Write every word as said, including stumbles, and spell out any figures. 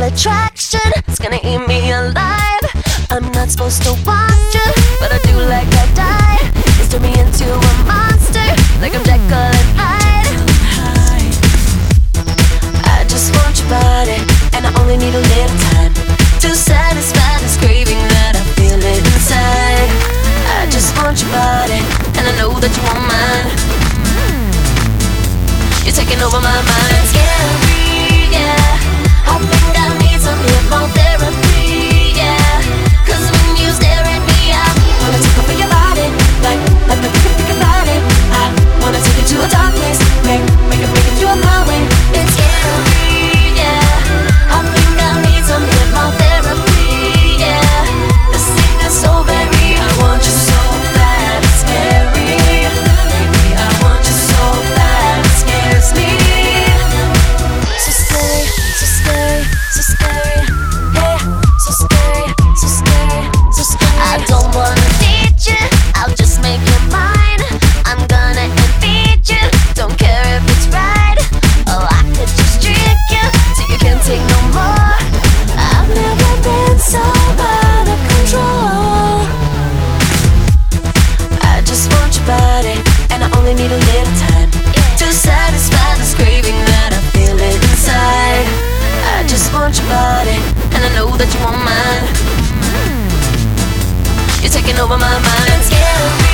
attraction. It's gonna eat me alive. I'm not supposed to want you, but I do like I die. It's turned me into a monster, like I'm Jekyll and Hyde. I just want your body, and I only need a little time to satisfy this craving that I feel inside. I just want your body, and I know that you want mine. You're taking over my mind. Scary, yeah. I think I need some hypnotherapy, yeah. Cause when you stare at me, I wanna take over your body, like, like the pick pick about it. I wanna take it to a dark place, make, make it, make it to a highway. It's scary, yeah. I think I need some hypnotherapy, yeah. This thing is so very, I want you so bad, it's scary. Baby, I want you so bad, it scares me. So scary, so scary, so scary, yeah. So scary, so scary, so scary. I don't wanna need you, I'll just make you mine. I'm gonna feed you, don't care if it's right. Oh, I could just trick you till you can't take no more. I've never been so out of control. I just want your body, and I only need a little time to satisfy this craving that I feel inside. I just want your body, and I know that you want mine. You're taking over my mind. Scary.